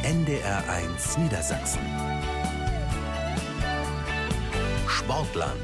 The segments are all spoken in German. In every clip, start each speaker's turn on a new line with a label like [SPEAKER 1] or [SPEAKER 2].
[SPEAKER 1] NDR1 Niedersachsen. Sportland.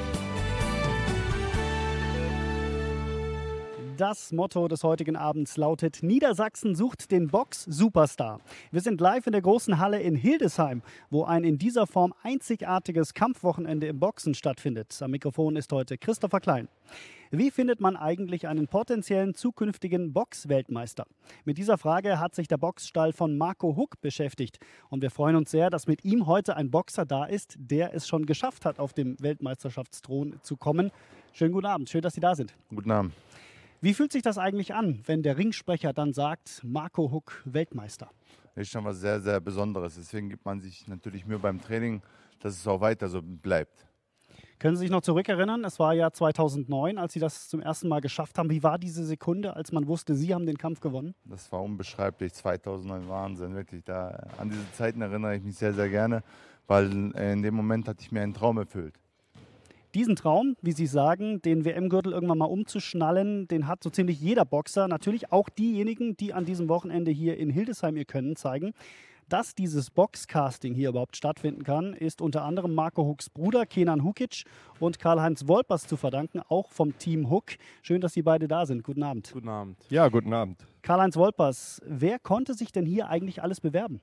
[SPEAKER 2] Das Motto des heutigen Abends lautet: Niedersachsen sucht den Box-Superstar. Wir sind live in der großen Halle in Hildesheim, wo ein in dieser Form einzigartiges Kampfwochenende im Boxen stattfindet. Am Mikrofon ist heute Christopher Klein. Wie findet man eigentlich einen potenziellen zukünftigen Box-Weltmeister? Mit dieser Frage hat sich der Boxstall von Marco Huck beschäftigt. Und wir freuen uns sehr, dass mit ihm heute ein Boxer da ist, der es schon geschafft hat, auf dem Weltmeisterschaftsthron zu kommen. Schönen guten Abend, schön, dass Sie da sind.
[SPEAKER 3] Guten Abend.
[SPEAKER 2] Wie fühlt sich das eigentlich an, wenn der Ringsprecher dann sagt, Marco Huck, Weltmeister?
[SPEAKER 3] Das ist schon was sehr, sehr Besonderes. Deswegen gibt man sich natürlich Mühe beim Training, dass es auch weiter so bleibt.
[SPEAKER 2] Können Sie sich noch zurückerinnern? Es war ja 2009, als Sie das zum ersten Mal geschafft haben. Wie war diese Sekunde, als man wusste, Sie haben den Kampf gewonnen?
[SPEAKER 3] Das war unbeschreiblich. 2009, Wahnsinn, wirklich. An diese Zeiten erinnere ich mich sehr, sehr gerne, weil in dem Moment hatte ich mir einen Traum erfüllt.
[SPEAKER 2] Diesen Traum, wie Sie sagen, den WM-Gürtel irgendwann mal umzuschnallen, den hat so ziemlich jeder Boxer. Natürlich auch diejenigen, die an diesem Wochenende hier in Hildesheim ihr Können zeigen. Dass dieses Boxcasting hier überhaupt stattfinden kann, ist unter anderem Marco Hucks Bruder Kenan Hukic und Karl-Heinz Wolpers zu verdanken, auch vom Team Huck. Schön, dass Sie beide da sind. Guten Abend.
[SPEAKER 4] Guten Abend.
[SPEAKER 5] Ja, guten Abend.
[SPEAKER 2] Karl-Heinz Wolpers, wer konnte sich denn hier eigentlich alles bewerben?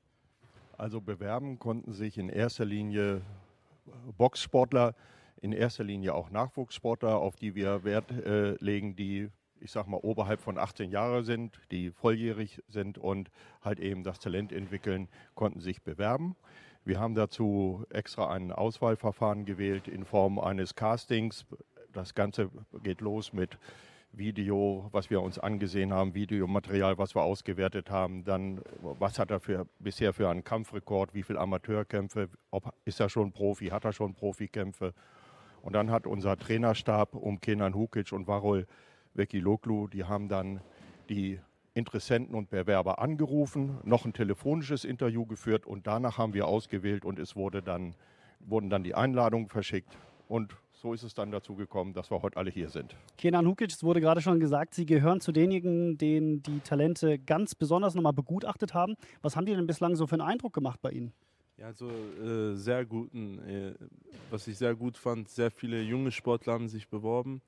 [SPEAKER 5] Also bewerben konnten sich in erster Linie Boxsportler, in erster Linie auch Nachwuchssportler, auf die wir Wert legen, die, ich sag mal, oberhalb von 18 Jahre sind, die volljährig sind und halt eben das Talent entwickeln, konnten sich bewerben. Wir haben dazu extra ein Auswahlverfahren gewählt in Form eines Castings. Das Ganze geht los mit Video, was wir uns angesehen haben, Videomaterial, was wir ausgewertet haben. Dann, was hat er bisher für einen Kampfrekord, wie viele Amateurkämpfe, ist er schon Profi, hat er schon Profikämpfe. Und dann hat unser Trainerstab um Kenan Hukic und Varol Vekiloglu, die haben dann die Interessenten und Bewerber angerufen, noch ein telefonisches Interview geführt und danach haben wir ausgewählt und es wurden dann die Einladungen verschickt. Und so ist es dann dazu gekommen, dass wir heute alle hier sind.
[SPEAKER 2] Kenan Hukic, es wurde gerade schon gesagt, Sie gehören zu denjenigen, denen die Talente ganz besonders nochmal begutachtet haben. Was haben die denn bislang so für einen Eindruck gemacht bei Ihnen?
[SPEAKER 4] Ja, also sehr guten. Was ich sehr gut fand, sehr viele junge Sportler haben sich beworben.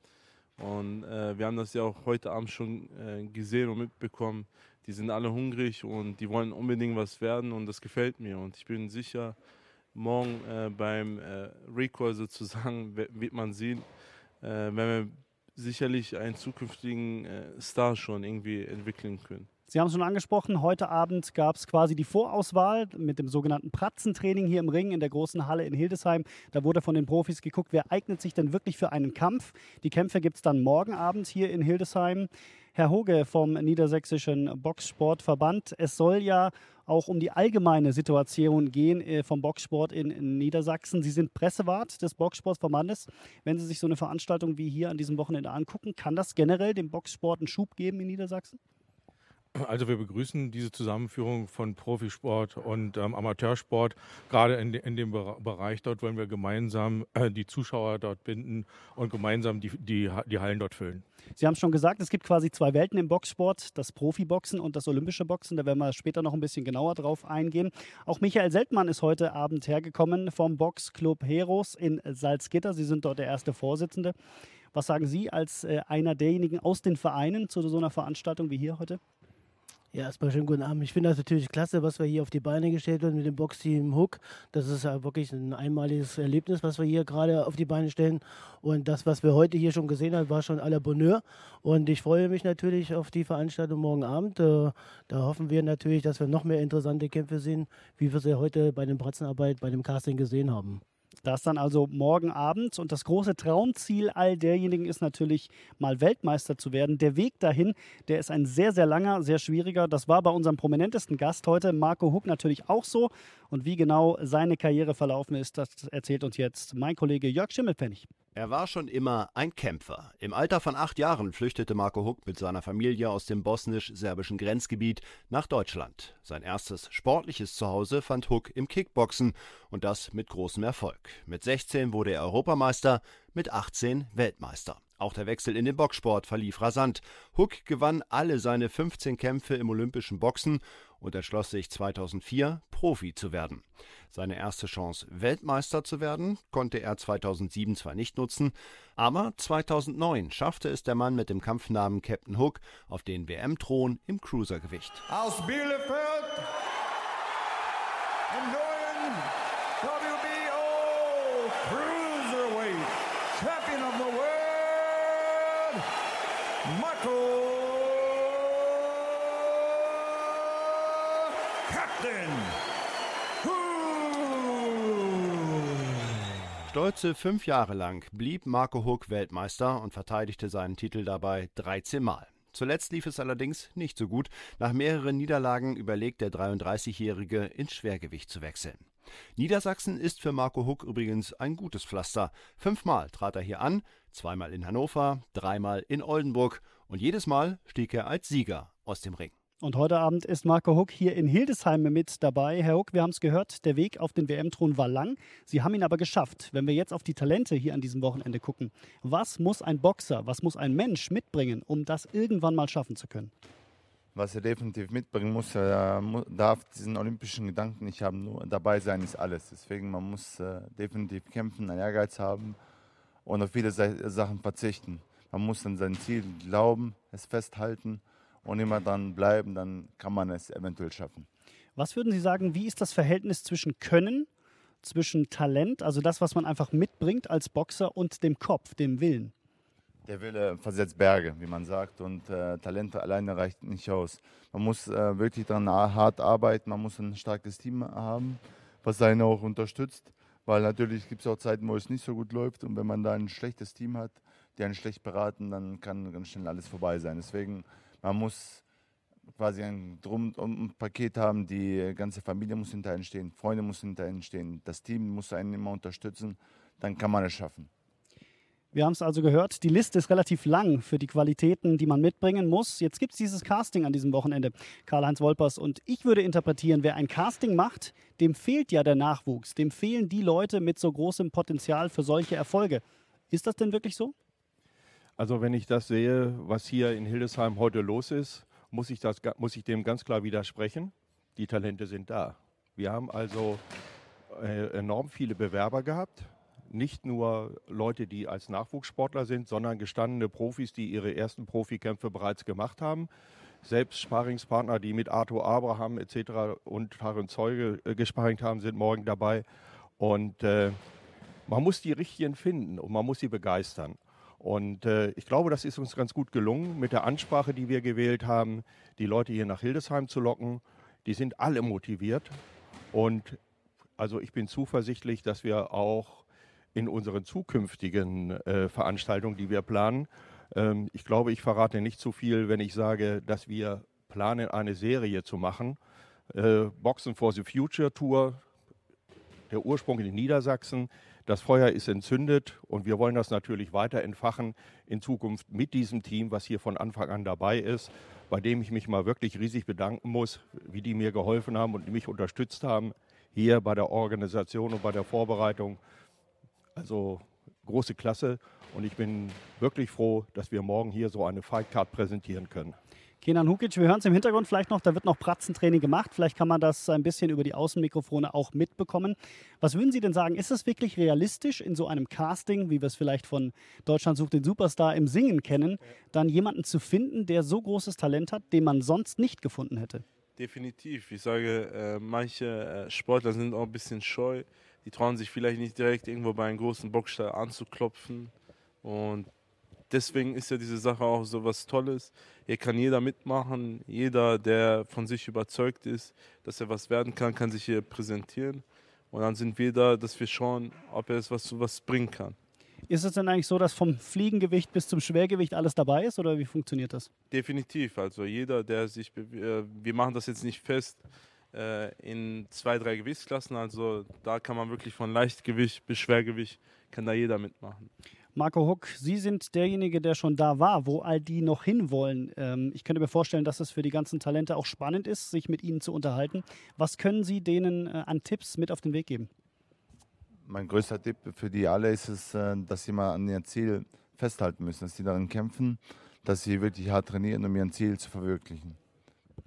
[SPEAKER 4] Und wir haben das ja auch heute Abend schon gesehen und mitbekommen. Die sind alle hungrig und die wollen unbedingt was werden und das gefällt mir. Und ich bin sicher, morgen beim Recall sozusagen wird man sehen, wenn wir sicherlich einen zukünftigen Star schon irgendwie entwickeln können.
[SPEAKER 2] Sie haben es schon angesprochen, heute Abend gab es quasi die Vorauswahl mit dem sogenannten Pratzentraining hier im Ring in der großen Halle in Hildesheim. Da wurde von den Profis geguckt, wer eignet sich denn wirklich für einen Kampf. Die Kämpfe gibt es dann morgen Abend hier in Hildesheim. Herr Hoge vom Niedersächsischen Boxsportverband, es soll ja auch um die allgemeine Situation gehen vom Boxsport in Niedersachsen. Sie sind Pressewart des Boxsportverbandes. Wenn Sie sich so eine Veranstaltung wie hier an diesem Wochenende angucken, kann das generell dem Boxsport einen Schub geben in Niedersachsen?
[SPEAKER 6] Also wir begrüßen diese Zusammenführung von Profisport und Amateursport. Gerade in dem Bereich dort wollen wir gemeinsam die Zuschauer dort binden und gemeinsam die Hallen dort füllen.
[SPEAKER 2] Sie haben es schon gesagt, es gibt quasi zwei Welten im Boxsport, das Profiboxen und das olympische Boxen. Da werden wir später noch ein bisschen genauer drauf eingehen. Auch Michael Seltmann ist heute Abend hergekommen vom Boxclub Heros in Salzgitter. Sie sind dort der erste Vorsitzende. Was sagen Sie als einer derjenigen aus den Vereinen zu so einer Veranstaltung wie hier heute?
[SPEAKER 7] Ja, erstmal schönen guten Abend. Ich finde das natürlich klasse, was wir hier auf die Beine gestellt haben mit dem Boxteam Huck. Das ist ja wirklich ein einmaliges Erlebnis, was wir hier gerade auf die Beine stellen. Und das, was wir heute hier schon gesehen haben, war schon à la Bonheur. Und ich freue mich natürlich auf die Veranstaltung morgen Abend. Da hoffen wir natürlich, dass wir noch mehr interessante Kämpfe sehen, wie wir sie heute bei der Pratzenarbeit, bei dem Casting gesehen haben.
[SPEAKER 2] Das dann also morgen Abend. Und das große Traumziel all derjenigen ist natürlich, mal Weltmeister zu werden. Der Weg dahin, der ist ein sehr, sehr langer, sehr schwieriger. Das war bei unserem prominentesten Gast heute, Marco Huck, natürlich auch so. Und wie genau seine Karriere verlaufen ist, das erzählt uns jetzt mein Kollege Jörg Schimmelpfennig.
[SPEAKER 8] Er war schon immer ein Kämpfer. Im Alter von 8 Jahren flüchtete Marco Huck mit seiner Familie aus dem bosnisch-serbischen Grenzgebiet nach Deutschland. Sein erstes sportliches Zuhause fand Huck im Kickboxen und das mit großem Erfolg. Mit 16 wurde er Europameister, mit 18 Weltmeister. Auch der Wechsel in den Boxsport verlief rasant. Huck gewann alle seine 15 Kämpfe im olympischen Boxen und entschloss sich 2004, Profi zu werden. Seine erste Chance, Weltmeister zu werden, konnte er 2007 zwar nicht nutzen, aber 2009 schaffte es der Mann mit dem Kampfnamen Captain Hook auf den WM-Thron im Cruisergewicht.
[SPEAKER 9] Aus Bielefeld im neuen WBO Cruiserweight Champion of the World, Michael Captain Hook.
[SPEAKER 8] Stolze 5 Jahre lang blieb Marco Huck Weltmeister und verteidigte seinen Titel dabei 13 Mal. Zuletzt lief es allerdings nicht so gut. Nach mehreren Niederlagen überlegt der 33-Jährige, ins Schwergewicht zu wechseln. Niedersachsen ist für Marco Huck übrigens ein gutes Pflaster. 5-mal trat er hier an, 2-mal in Hannover, 3-mal in Oldenburg und jedes Mal stieg er als Sieger aus dem Ring.
[SPEAKER 2] Und heute Abend ist Marco Huck hier in Hildesheim mit dabei. Herr Huck, wir haben es gehört, der Weg auf den WM-Thron war lang. Sie haben ihn aber geschafft. Wenn wir jetzt auf die Talente hier an diesem Wochenende gucken, was muss ein Boxer, was muss ein Mensch mitbringen, um das irgendwann mal schaffen zu können?
[SPEAKER 3] Was er definitiv mitbringen muss, er darf diesen olympischen Gedanken nicht haben, nur dabei sein ist alles. Deswegen, man muss definitiv kämpfen, einen Ehrgeiz haben und auf viele Sachen verzichten. Man muss an sein Ziel glauben, es festhalten und immer dran bleiben, dann kann man es eventuell schaffen.
[SPEAKER 2] Was würden Sie sagen, wie ist das Verhältnis zwischen Können, zwischen Talent, also das, was man einfach mitbringt als Boxer, und dem Kopf, dem Willen?
[SPEAKER 3] Der Wille versetzt Berge, wie man sagt, und Talente alleine reicht nicht aus. Man muss wirklich daran hart arbeiten, man muss ein starkes Team haben, was einen auch unterstützt, weil natürlich gibt es auch Zeiten, wo es nicht so gut läuft, und wenn man da ein schlechtes Team hat, die einen schlecht beraten, dann kann ganz schnell alles vorbei sein. Deswegen, man muss quasi ein Paket haben, die ganze Familie muss hinter einen stehen, Freunde müssen hinter einen stehen, das Team muss einen immer unterstützen, dann kann man es schaffen.
[SPEAKER 2] Wir haben es also gehört, die Liste ist relativ lang für die Qualitäten, die man mitbringen muss. Jetzt gibt es dieses Casting an diesem Wochenende, Karl-Heinz Wolpers. Und ich würde interpretieren, wer ein Casting macht, dem fehlt ja der Nachwuchs. Dem fehlen die Leute mit so großem Potenzial für solche Erfolge. Ist das denn wirklich so?
[SPEAKER 5] Also wenn ich das sehe, was hier in Hildesheim heute los ist, muss ich dem ganz klar widersprechen. Die Talente sind da. Wir haben also enorm viele Bewerber gehabt. Nicht nur Leute, die als Nachwuchssportler sind, sondern gestandene Profis, die ihre ersten Profikämpfe bereits gemacht haben. Selbst Sparringspartner, die mit Arthur Abraham etc. und Taryn Zeuge gesparringt haben, sind morgen dabei. Und man muss die Richtigen finden und man muss sie begeistern. Und ich glaube, das ist uns ganz gut gelungen, mit der Ansprache, die wir gewählt haben, die Leute hier nach Hildesheim zu locken. Die sind alle motiviert. Und also ich bin zuversichtlich, dass wir auch in unseren zukünftigen Veranstaltungen, die wir planen, ich glaube, ich verrate nicht zu viel, wenn ich sage, dass wir planen, eine Serie zu machen. Boxen for the Future Tour, der Ursprung in Niedersachsen. Das Feuer ist entzündet und wir wollen das natürlich weiter entfachen in Zukunft mit diesem Team, was hier von Anfang an dabei ist, bei dem ich mich mal wirklich riesig bedanken muss, wie die mir geholfen haben und mich unterstützt haben, hier bei der Organisation und bei der Vorbereitung. Also große Klasse und ich bin wirklich froh, dass wir morgen hier so eine Fightcard präsentieren können.
[SPEAKER 2] Kenan Hukic, wir hören es im Hintergrund vielleicht noch, da wird noch Pratzentraining gemacht. Vielleicht kann man das ein bisschen über die Außenmikrofone auch mitbekommen. Was würden Sie denn sagen, ist es wirklich realistisch, in so einem Casting, wie wir es vielleicht von Deutschland sucht den Superstar im Singen kennen, dann jemanden zu finden, der so großes Talent hat, den man sonst nicht gefunden hätte?
[SPEAKER 4] Definitiv. Ich sage, manche Sportler sind auch ein bisschen scheu. Die trauen sich vielleicht nicht direkt irgendwo bei einem großen Boxstall anzuklopfen. Und deswegen ist ja diese Sache auch so was Tolles. Hier kann jeder mitmachen. Jeder, der von sich überzeugt ist, dass er was werden kann, kann sich hier präsentieren. Und dann sind wir da, dass wir schauen, ob er es was bringen kann.
[SPEAKER 2] Ist es denn eigentlich so, dass vom Fliegengewicht bis zum Schwergewicht alles dabei ist oder wie funktioniert das?
[SPEAKER 4] Definitiv. Also jeder, der sich wir machen das jetzt nicht fest in 2, 3 Gewichtsklassen. Also da kann man wirklich von Leichtgewicht bis Schwergewicht, kann da jeder mitmachen.
[SPEAKER 2] Marco Huck, Sie sind derjenige, der schon da war, wo all die noch hinwollen. Ich könnte mir vorstellen, dass es für die ganzen Talente auch spannend ist, sich mit ihnen zu unterhalten. Was können Sie denen an Tipps mit auf den Weg geben?
[SPEAKER 3] Mein größter Tipp für die alle ist es, dass sie mal an ihr Ziel festhalten müssen, dass sie daran kämpfen, dass sie wirklich hart trainieren, um ihr Ziel zu verwirklichen.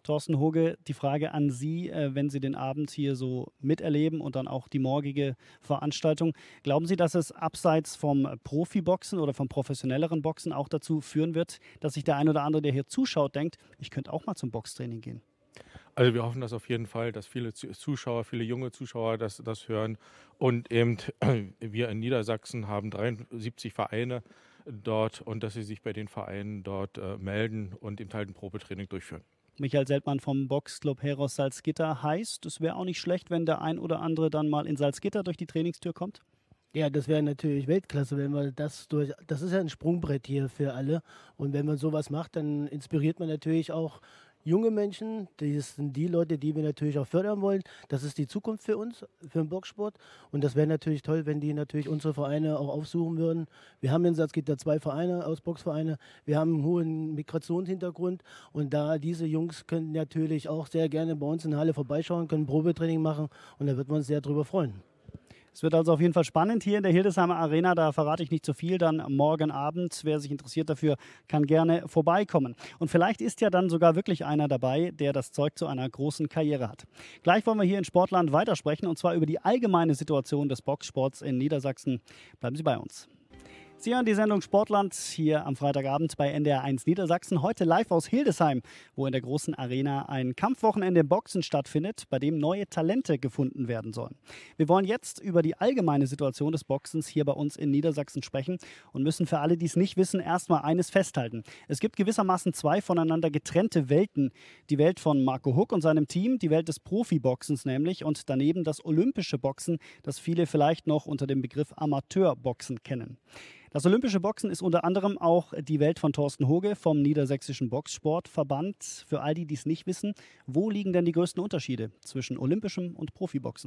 [SPEAKER 2] Thorsten Hoge, die Frage an Sie, wenn Sie den Abend hier so miterleben und dann auch die morgige Veranstaltung. Glauben Sie, dass es abseits vom Profiboxen oder vom professionelleren Boxen auch dazu führen wird, dass sich der ein oder andere, der hier zuschaut, denkt, ich könnte auch mal zum Boxtraining gehen?
[SPEAKER 6] Also wir hoffen das auf jeden Fall, dass viele Zuschauer, viele junge Zuschauer das hören. Und eben wir in Niedersachsen haben 73 Vereine dort und dass sie sich bei den Vereinen dort melden und eben halt ein Probetraining durchführen.
[SPEAKER 2] Michael Seltmann vom Boxclub Heros Salzgitter heißt, es wäre auch nicht schlecht, wenn der ein oder andere dann mal in Salzgitter durch die Trainingstür kommt?
[SPEAKER 7] Ja, das wäre natürlich Weltklasse, wenn wir das ist ja ein Sprungbrett hier für alle. Und wenn man sowas macht, dann inspiriert man natürlich auch junge Menschen. Das sind die Leute, die wir natürlich auch fördern wollen. Das ist die Zukunft für uns, für den Boxsport. Und das wäre natürlich toll, wenn die natürlich unsere Vereine auch aufsuchen würden. Wir haben in Salzgitter 2 Vereine aus Boxvereine. Wir haben einen hohen Migrationshintergrund. Und da diese Jungs können natürlich auch sehr gerne bei uns in der Halle vorbeischauen, können Probetraining machen. Und da wird man uns sehr drüber freuen.
[SPEAKER 2] Es wird also auf jeden Fall spannend hier in der Hildesheimer Arena. Da verrate ich nicht zu viel. Dann morgen Abend, wer sich interessiert dafür, kann gerne vorbeikommen. Und vielleicht ist ja dann sogar wirklich einer dabei, der das Zeug zu einer großen Karriere hat. Gleich wollen wir hier in Sportland weitersprechen und zwar über die allgemeine Situation des Boxsports in Niedersachsen. Bleiben Sie bei uns. Sie hören die Sendung Sportland hier am Freitagabend bei NDR1 Niedersachsen. Heute live aus Hildesheim, wo in der großen Arena ein Kampfwochenende im Boxen stattfindet, bei dem neue Talente gefunden werden sollen. Wir wollen jetzt über die allgemeine Situation des Boxens hier bei uns in Niedersachsen sprechen und müssen für alle, die es nicht wissen, erstmal eines festhalten. Es gibt gewissermaßen 2 voneinander getrennte Welten. Die Welt von Marco Huck und seinem Team, die Welt des Profiboxens nämlich und daneben das olympische Boxen, das viele vielleicht noch unter dem Begriff Amateurboxen kennen. Das olympische Boxen ist unter anderem auch die Welt von Thorsten Hoge vom Niedersächsischen Boxsportverband. Für all die, die es nicht wissen, wo liegen denn die größten Unterschiede zwischen olympischem und Profiboxen?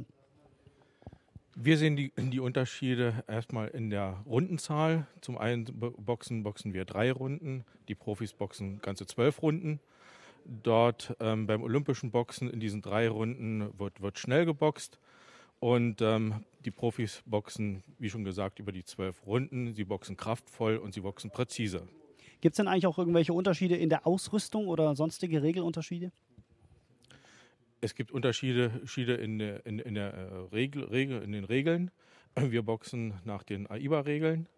[SPEAKER 6] Wir sehen die Unterschiede erstmal in der Rundenzahl. Zum einen boxen wir 3 Runden, die Profis boxen ganze 12 Runden. Dort beim olympischen Boxen in diesen 3 Runden wird schnell geboxt. Und die Profis boxen, wie schon gesagt, über die 12 Runden. Sie boxen kraftvoll und sie boxen präzise.
[SPEAKER 2] Gibt es denn eigentlich auch irgendwelche Unterschiede in der Ausrüstung oder sonstige Regelunterschiede?
[SPEAKER 6] Es gibt Unterschiede in den Regeln. Wir boxen nach den AIBA-Regeln.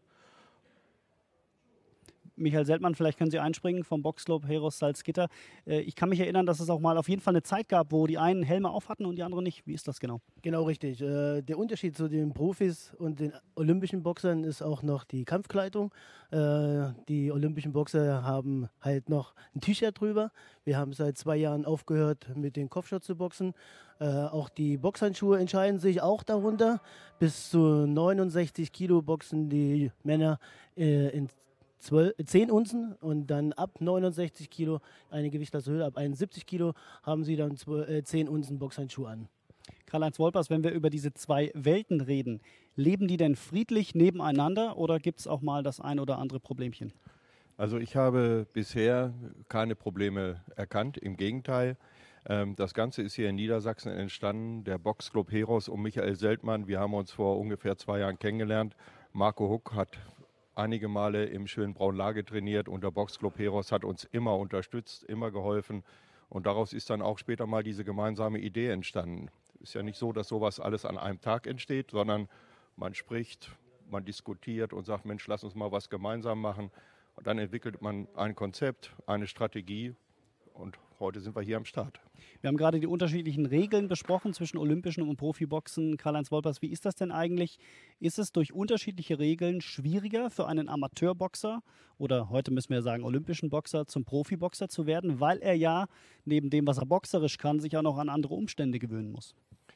[SPEAKER 2] Michael Seltmann, vielleicht können Sie einspringen vom Boxclub Heros Salzgitter. Ich kann mich erinnern, dass es auch mal auf jeden Fall eine Zeit gab, wo die einen Helme auf hatten und die anderen nicht. Wie ist das genau?
[SPEAKER 7] Genau richtig. Der Unterschied zu den Profis und den olympischen Boxern ist auch noch die Kampfkleidung. Die olympischen Boxer haben halt noch ein T-Shirt drüber. Wir haben seit 2 Jahren aufgehört, mit den Kopfschutz zu boxen. Auch die Boxhandschuhe entscheiden sich auch darunter. Bis zu 69 Kilo boxen die Männer in 10 Unzen und dann ab 69 Kilo, eine Gewichtsklasse ab 71 Kilo, haben sie dann 10 Unzen Boxhandschuhe an.
[SPEAKER 2] Karl-Heinz Wolpers, wenn wir über diese 2 Welten reden, leben die denn friedlich nebeneinander oder gibt es auch mal das ein oder andere Problemchen?
[SPEAKER 5] Also ich habe bisher keine Probleme erkannt, im Gegenteil. Das Ganze ist hier in Niedersachsen entstanden, der Boxclub Heros um Michael Seltmann. Wir haben uns vor ungefähr 2 Jahren kennengelernt. Marco Huck hat einige Male im schönen Braunlage trainiert und der Boxclub Heros hat uns immer unterstützt, immer geholfen. Und daraus ist dann auch später mal diese gemeinsame Idee entstanden. Es ist ja nicht so, dass sowas alles an einem Tag entsteht, sondern man spricht, man diskutiert und sagt, Mensch, lass uns mal was gemeinsam machen. Und dann entwickelt man ein Konzept, eine Strategie und heute sind wir hier am Start.
[SPEAKER 2] Wir haben gerade die unterschiedlichen Regeln besprochen zwischen olympischem und Profiboxen. Karl-Heinz Wolpers, wie ist das denn eigentlich? Ist es durch unterschiedliche Regeln schwieriger für einen Amateurboxer oder heute müssen wir sagen olympischen Boxer zum Profiboxer zu werden, weil er ja neben dem, was er boxerisch kann, sich auch noch an andere Umstände gewöhnen muss?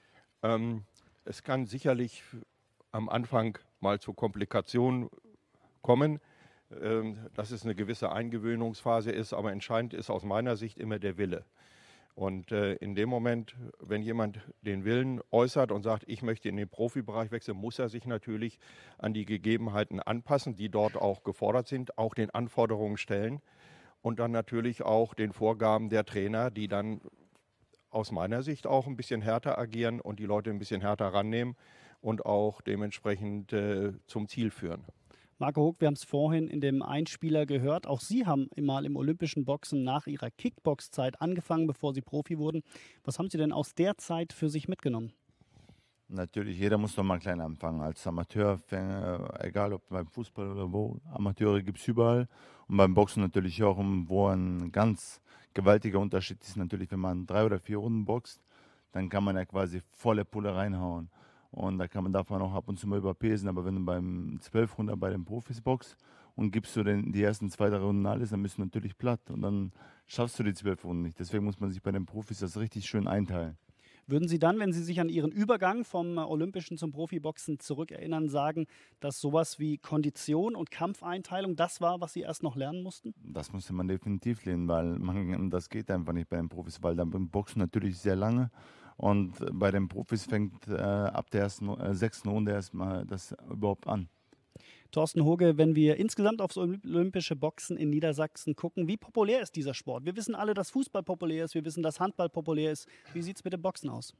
[SPEAKER 5] Es kann sicherlich am Anfang mal zu Komplikationen kommen, dass es eine gewisse Eingewöhnungsphase ist, aber entscheidend ist aus meiner Sicht immer der Wille. Und in dem Moment, wenn jemand den Willen äußert und sagt, ich möchte in den Profibereich wechseln, muss er sich natürlich an die Gegebenheiten anpassen, die dort auch gefordert sind, auch den Anforderungen stellen und dann natürlich auch den Vorgaben der Trainer, die dann aus meiner Sicht auch ein bisschen härter agieren und die Leute ein bisschen härter rannehmen und auch dementsprechend zum Ziel führen.
[SPEAKER 2] Marco Huck, wir haben es vorhin in dem Einspieler gehört. Auch Sie haben mal im olympischen Boxen nach Ihrer Kickbox-Zeit angefangen, bevor Sie Profi wurden. Was haben Sie denn aus der Zeit für sich mitgenommen?
[SPEAKER 3] Natürlich, jeder muss doch mal klein anfangen. Als Amateur, egal ob beim Fußball oder wo, Amateure gibt es überall. Und beim Boxen natürlich auch, wo ein ganz gewaltiger Unterschied ist natürlich, wenn man 3 oder 4 Runden boxt, dann kann man ja quasi volle Pulle reinhauen. Und darf man auch ab und zu mal überpesen. Aber wenn du beim 12 Runden bei den Profis boxst und gibst du die ersten 2, 3 Runden alles, dann bist du natürlich platt. Und dann schaffst du die 12 Runden nicht. Deswegen muss man sich bei den Profis das richtig schön einteilen.
[SPEAKER 2] Würden Sie dann, wenn Sie sich an Ihren Übergang vom Olympischen zum Profiboxen zurückerinnern, sagen, dass sowas wie Kondition und Kampfeinteilung das war, was Sie erst noch lernen mussten?
[SPEAKER 3] Das musste man definitiv lernen, weil das geht einfach nicht bei den Profis, weil beim Boxen natürlich sehr lange und bei den Profis fängt ab der ersten 6. Runde erstmal das überhaupt an.
[SPEAKER 2] Thorsten Hoge, wenn wir insgesamt aufs olympische Boxen in Niedersachsen gucken, wie populär ist dieser Sport? Wir wissen alle, dass Fußball populär ist, wir wissen, dass Handball populär ist. Wie sieht es mit dem Boxen aus?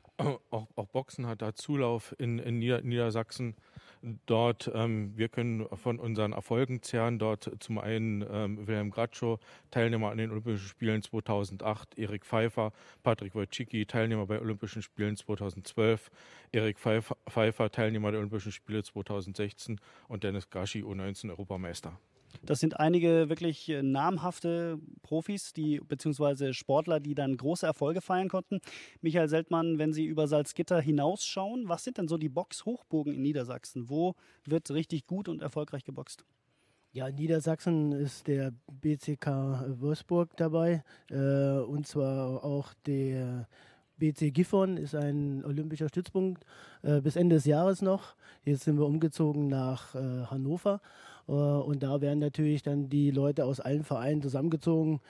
[SPEAKER 6] Auch Boxen hat da Zulauf in Niedersachsen. Dort, wir können von unseren Erfolgen zehren. Dort zum einen Wilhelm Gratschow, Teilnehmer an den Olympischen Spielen 2008, Erik Pfeiffer, Patrick Wojcicki, Teilnehmer bei Olympischen Spielen 2012, Erik Pfeiffer, Teilnehmer der Olympischen Spiele 2016 und Dennis Gashi, U19-Europameister.
[SPEAKER 2] Das sind einige wirklich namhafte Profis, beziehungsweise Sportler, die dann große Erfolge feiern konnten. Michael Seltmann, wenn Sie über Salzgitter hinausschauen, was sind denn so die Boxhochburgen in Niedersachsen? Wo wird richtig gut und erfolgreich geboxt?
[SPEAKER 7] Ja, in Niedersachsen ist der BCK Wolfsburg dabei und zwar auch der BC Gifhorn ist ein olympischer Stützpunkt bis Ende des Jahres noch. Jetzt sind wir umgezogen nach Hannover und da werden natürlich dann die Leute aus allen Vereinen zusammengezogen.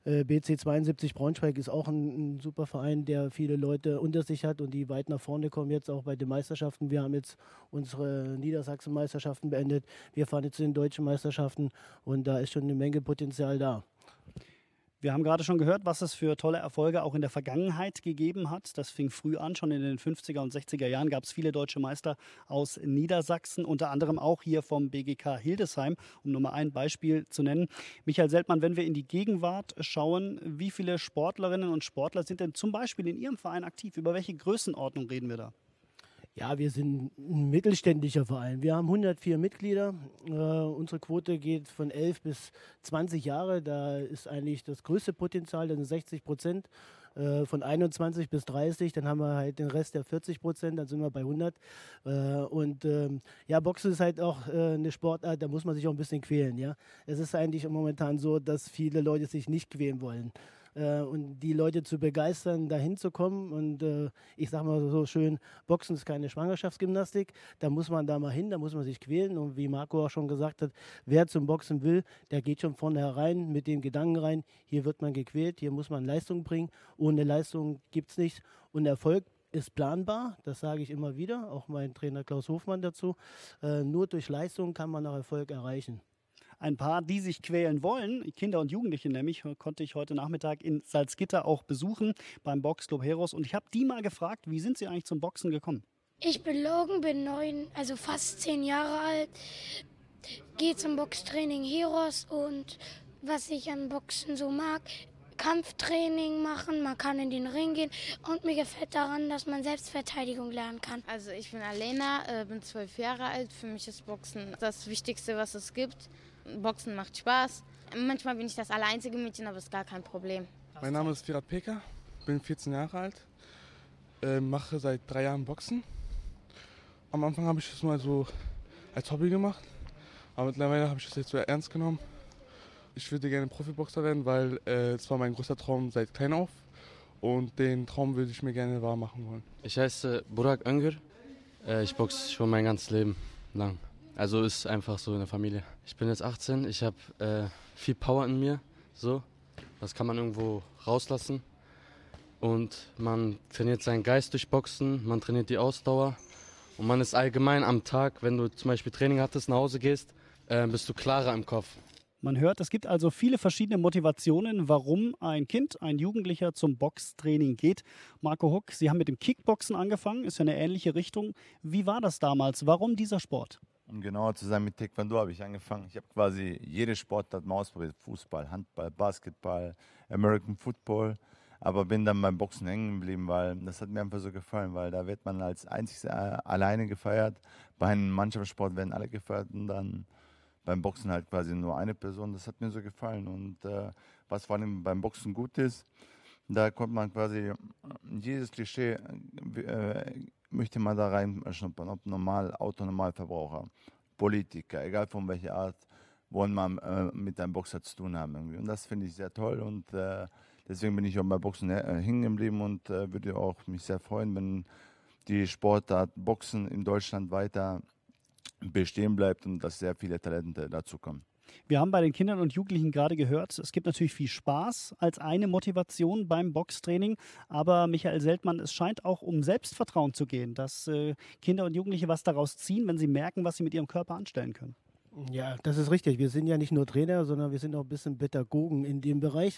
[SPEAKER 7] BC 72 Braunschweig ist auch ein super Verein, der viele Leute unter sich hat und die weit nach vorne kommen jetzt auch bei den Meisterschaften. Wir haben jetzt unsere Niedersachsen-Meisterschaften beendet. Wir fahren jetzt zu den deutschen Meisterschaften und da ist schon eine Menge Potenzial da.
[SPEAKER 2] Wir haben gerade schon gehört, was es für tolle Erfolge auch in der Vergangenheit gegeben hat. Das fing früh an, schon in den 50er und 60er Jahren gab es viele deutsche Meister aus Niedersachsen, unter anderem auch hier vom BGK Hildesheim, um nur mal ein Beispiel zu nennen. Michael Seltmann, wenn wir in die Gegenwart schauen, wie viele Sportlerinnen und Sportler sind denn zum Beispiel in Ihrem Verein aktiv? Über welche Größenordnung reden wir da?
[SPEAKER 7] Ja, wir sind ein mittelständischer Verein. Wir haben 104 Mitglieder. Unsere Quote geht von 11 bis 20 Jahre. Da ist eigentlich das größte Potenzial, das sind 60%. Von 21 bis 30, dann haben wir halt den Rest der 40%, dann sind wir bei 100. Ja, Boxen ist halt auch eine Sportart, da muss man sich auch ein bisschen quälen. Ja? Es ist eigentlich momentan so, dass viele Leute sich nicht quälen wollen. Und die Leute zu begeistern, dahin zu kommen. Und ich sage mal so schön, Boxen ist keine Schwangerschaftsgymnastik. Da muss man da mal hin, da muss man sich quälen. Und wie Marco auch schon gesagt hat, wer zum Boxen will, der geht schon vornherein mit dem Gedanken rein, hier wird man gequält, hier muss man Leistung bringen. Ohne Leistung gibt es nichts. Und Erfolg ist planbar, das sage ich immer wieder, auch mein Trainer Klaus Hofmann dazu. Nur durch Leistung kann man auch Erfolg erreichen.
[SPEAKER 2] Ein paar, die sich quälen wollen, Kinder und Jugendliche nämlich, konnte ich heute Nachmittag in Salzgitter auch besuchen beim Boxclub Heros. Und ich habe die mal gefragt, wie sind sie eigentlich zum Boxen gekommen?
[SPEAKER 10] Ich bin Logan, bin 9, also fast 10 Jahre alt, gehe zum Boxtraining Heros und was ich an Boxen so mag, Kampftraining machen, man kann in den Ring gehen und mir gefällt daran, dass man Selbstverteidigung lernen kann.
[SPEAKER 11] Also ich bin Alena, bin 12 Jahre alt, für mich ist Boxen das Wichtigste, was es gibt. Boxen macht Spaß. Manchmal bin ich das einzige Mädchen, aber ist gar kein Problem.
[SPEAKER 12] Mein Name ist Firat Peka, bin 14 Jahre alt, mache seit 3 Jahren Boxen. Am Anfang habe ich das mal so als Hobby gemacht, aber mittlerweile habe ich das jetzt so ernst genommen. Ich würde gerne Profiboxer werden, weil es war mein größter Traum seit klein auf und den Traum würde ich mir gerne wahr machen wollen.
[SPEAKER 13] Ich heiße Burak Öngür, ich boxe schon mein ganzes Leben lang. Also ist einfach so in der Familie. Ich bin jetzt 18, ich habe viel Power in mir, so. Das kann man irgendwo rauslassen. Und man trainiert seinen Geist durch Boxen, man trainiert die Ausdauer. Und man ist allgemein am Tag, wenn du zum Beispiel Training hattest, nach Hause gehst, bist du klarer im Kopf.
[SPEAKER 2] Man hört, es gibt also viele verschiedene Motivationen, warum ein Kind, ein Jugendlicher zum Boxtraining geht. Marco Huck, Sie haben mit dem Kickboxen angefangen, ist ja eine ähnliche Richtung. Wie war das damals? Warum dieser Sport?
[SPEAKER 3] Um genauer zu sein, mit Taekwondo habe ich angefangen. Ich habe quasi jede Sportart mal ausprobiert. Fußball, Handball, Basketball, American Football. Aber bin dann beim Boxen hängen geblieben, weil das hat mir einfach so gefallen, weil da wird man als einziges alleine gefeiert. Bei einem Mannschaftssport werden alle gefeiert und dann beim Boxen halt quasi nur eine Person. Das hat mir so gefallen. Und was vor allem beim Boxen gut ist, da kommt man quasi jedes Klischee möchte man da reinschnuppern, ob normal, Autonormalverbraucher, Politiker, egal von welcher Art, wollen man mit einem Boxer zu tun haben. Irgendwie. Und das finde ich sehr toll und deswegen bin ich auch bei Boxen hängen geblieben und würde auch mich sehr freuen, wenn die Sportart Boxen in Deutschland weiter bestehen bleibt und dass sehr viele Talente dazu kommen.
[SPEAKER 2] Wir haben bei den Kindern und Jugendlichen gerade gehört, es gibt natürlich viel Spaß als eine Motivation beim Boxtraining, aber Michael Seltmann, es scheint auch um Selbstvertrauen zu gehen, dass Kinder und Jugendliche was daraus ziehen, wenn sie merken, was sie mit ihrem Körper anstellen können.
[SPEAKER 7] Ja, das ist richtig. Wir sind ja nicht nur Trainer, sondern wir sind auch ein bisschen Pädagogen in dem Bereich.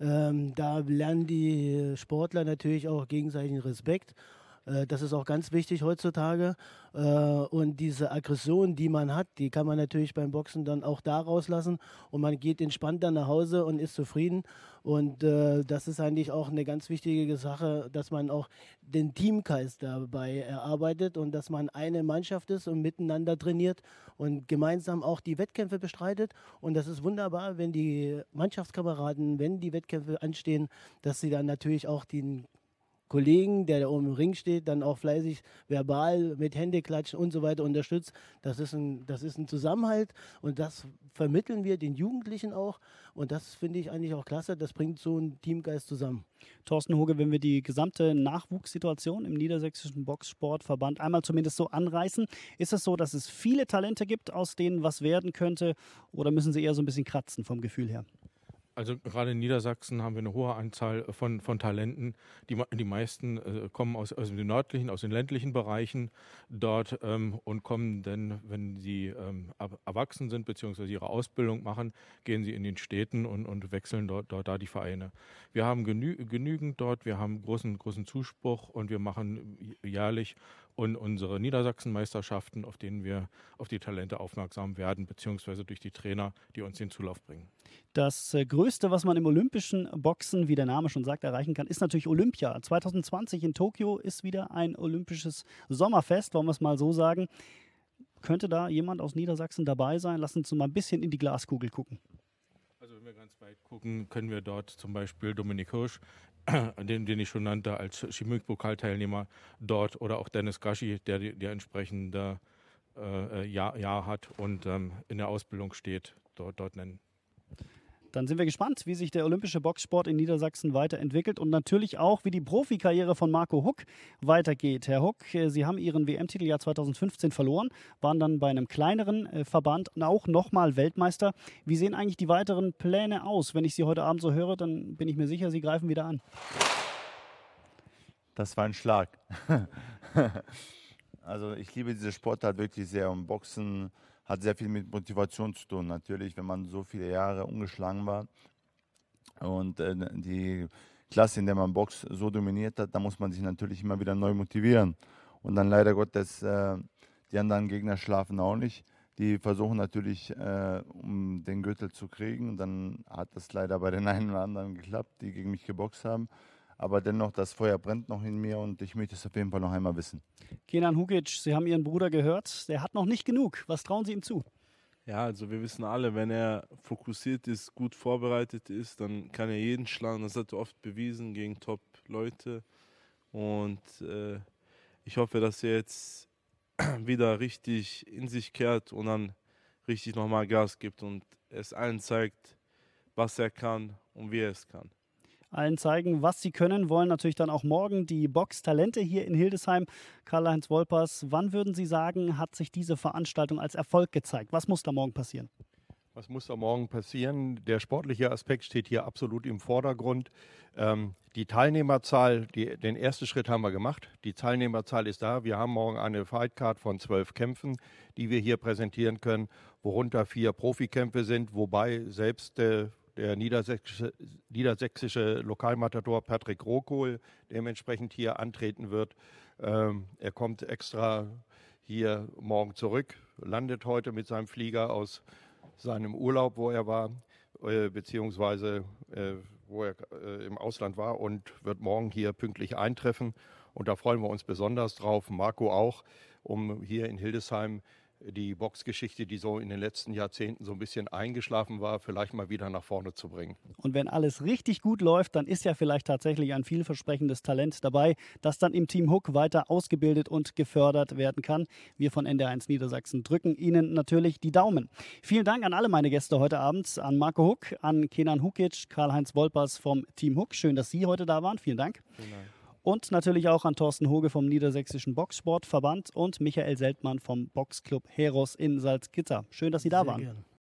[SPEAKER 7] Da lernen die Sportler natürlich auch gegenseitigen Respekt. Das ist auch ganz wichtig heutzutage. Und diese Aggression, die man hat, die kann man natürlich beim Boxen dann auch da rauslassen. Und man geht entspannt dann nach Hause und ist zufrieden. Und das ist eigentlich auch eine ganz wichtige Sache, dass man auch den Teamgeist dabei erarbeitet und dass man eine Mannschaft ist und miteinander trainiert und gemeinsam auch die Wettkämpfe bestreitet. Und das ist wunderbar, wenn die Mannschaftskameraden, wenn die Wettkämpfe anstehen, dass sie dann natürlich auch den Kollegen, der da oben im Ring steht, dann auch fleißig verbal mit Händeklatschen und so weiter unterstützt. Das ist ein Zusammenhalt und das vermitteln wir den Jugendlichen auch. Und das finde ich eigentlich auch klasse. Das bringt so einen Teamgeist zusammen.
[SPEAKER 2] Thorsten Hoge, wenn wir die gesamte Nachwuchssituation im Niedersächsischen Boxsportverband einmal zumindest so anreißen, ist es so, dass es viele Talente gibt, aus denen was werden könnte, oder müssen sie eher so ein bisschen kratzen vom Gefühl her?
[SPEAKER 6] Also gerade in Niedersachsen haben wir eine hohe Anzahl von Talenten. Die meisten kommen aus den nördlichen, aus den ländlichen Bereichen dort und kommen dann, wenn sie erwachsen sind bzw. ihre Ausbildung machen, gehen sie in den Städten und wechseln dort da die Vereine. Wir haben genügend dort, wir haben großen Zuspruch und wir machen jährlich unsere Niedersachsen-Meisterschaften, auf denen wir auf die Talente aufmerksam werden, beziehungsweise durch die Trainer, die uns den Zulauf bringen.
[SPEAKER 2] Das Größte, was man im olympischen Boxen, wie der Name schon sagt, erreichen kann, ist natürlich Olympia. 2020 in Tokio ist wieder ein olympisches Sommerfest, wollen wir es mal so sagen. Könnte da jemand aus Niedersachsen dabei sein? Lass uns mal ein bisschen in die Glaskugel gucken.
[SPEAKER 6] Also wenn wir ganz weit gucken, können wir dort zum Beispiel Dominik Hirsch, den ich schon nannte, als Chemik-Pokalteilnehmer dort, oder auch Dennis Gaschi, der entsprechende Jahr hat und in der Ausbildung steht, dort nennen.
[SPEAKER 2] Dann sind wir gespannt, wie sich der olympische Boxsport in Niedersachsen weiterentwickelt und natürlich auch, wie die Profikarriere von Marco Huck weitergeht. Herr Huck, Sie haben Ihren WM-Titel ja 2015 verloren, waren dann bei einem kleineren Verband auch nochmal Weltmeister. Wie sehen eigentlich die weiteren Pläne aus? Wenn ich Sie heute Abend so höre, dann bin ich mir sicher, Sie greifen wieder an.
[SPEAKER 3] Das war ein Schlag. Also ich liebe diese Sportart wirklich sehr und Boxen hat sehr viel mit Motivation zu tun. Natürlich, wenn man so viele Jahre ungeschlagen war und die Klasse, in der man Box so dominiert hat, da muss man sich natürlich immer wieder neu motivieren. Und dann leider Gottes, die anderen Gegner schlafen auch nicht. Die versuchen natürlich, um den Gürtel zu kriegen. Und dann hat das leider bei den einen oder anderen geklappt, die gegen mich geboxt haben. Aber dennoch, das Feuer brennt noch in mir und ich möchte es auf jeden Fall noch einmal wissen.
[SPEAKER 2] Kenan Hugic, Sie haben Ihren Bruder gehört, der hat noch nicht genug. Was trauen Sie ihm zu?
[SPEAKER 4] Ja, also wir wissen alle, wenn er fokussiert ist, gut vorbereitet ist, dann kann er jeden schlagen. Das hat er oft bewiesen gegen Top-Leute. Und ich hoffe, dass er jetzt wieder richtig in sich kehrt und dann richtig nochmal Gas gibt und es allen zeigt, was er kann und wie er es kann.
[SPEAKER 2] Allen zeigen, was sie können, wollen natürlich dann auch morgen die Box-Talente hier in Hildesheim. Karl-Heinz Wolpers, wann würden Sie sagen, hat sich diese Veranstaltung als Erfolg gezeigt? Was muss da morgen passieren?
[SPEAKER 5] Was muss da morgen passieren? Der sportliche Aspekt steht hier absolut im Vordergrund. Die Teilnehmerzahl, den ersten Schritt haben wir gemacht. Die Teilnehmerzahl ist da. Wir haben morgen eine Fightcard von 12 Kämpfen, die wir hier präsentieren können, worunter 4 Profikämpfe sind, wobei selbst der niedersächsische Lokalmatador Patrick Rohkohl dementsprechend hier antreten wird. Er kommt extra hier morgen zurück, landet heute mit seinem Flieger aus seinem Urlaub, wo er war, beziehungsweise wo er im Ausland war, und wird morgen hier pünktlich eintreffen. Und da freuen wir uns besonders drauf, Marco auch, um hier in Hildesheim die Boxgeschichte, die so in den letzten Jahrzehnten so ein bisschen eingeschlafen war, vielleicht mal wieder nach vorne zu bringen.
[SPEAKER 2] Und wenn alles richtig gut läuft, dann ist ja vielleicht tatsächlich ein vielversprechendes Talent dabei, das dann im Team Hook weiter ausgebildet und gefördert werden kann. Wir von NDR1 Niedersachsen drücken Ihnen natürlich die Daumen. Vielen Dank an alle meine Gäste heute Abend, an Marco Huck, an Kenan Hukic, Karl-Heinz Wolpers vom Team Hook. Schön, dass Sie heute da waren. Vielen Dank.
[SPEAKER 4] Vielen Dank.
[SPEAKER 2] Und natürlich auch an Thorsten Hoge vom Niedersächsischen Boxsportverband und Michael Seltmann vom Boxclub Heros in Salzgitter. Schön, dass Sie da waren.
[SPEAKER 7] Gern.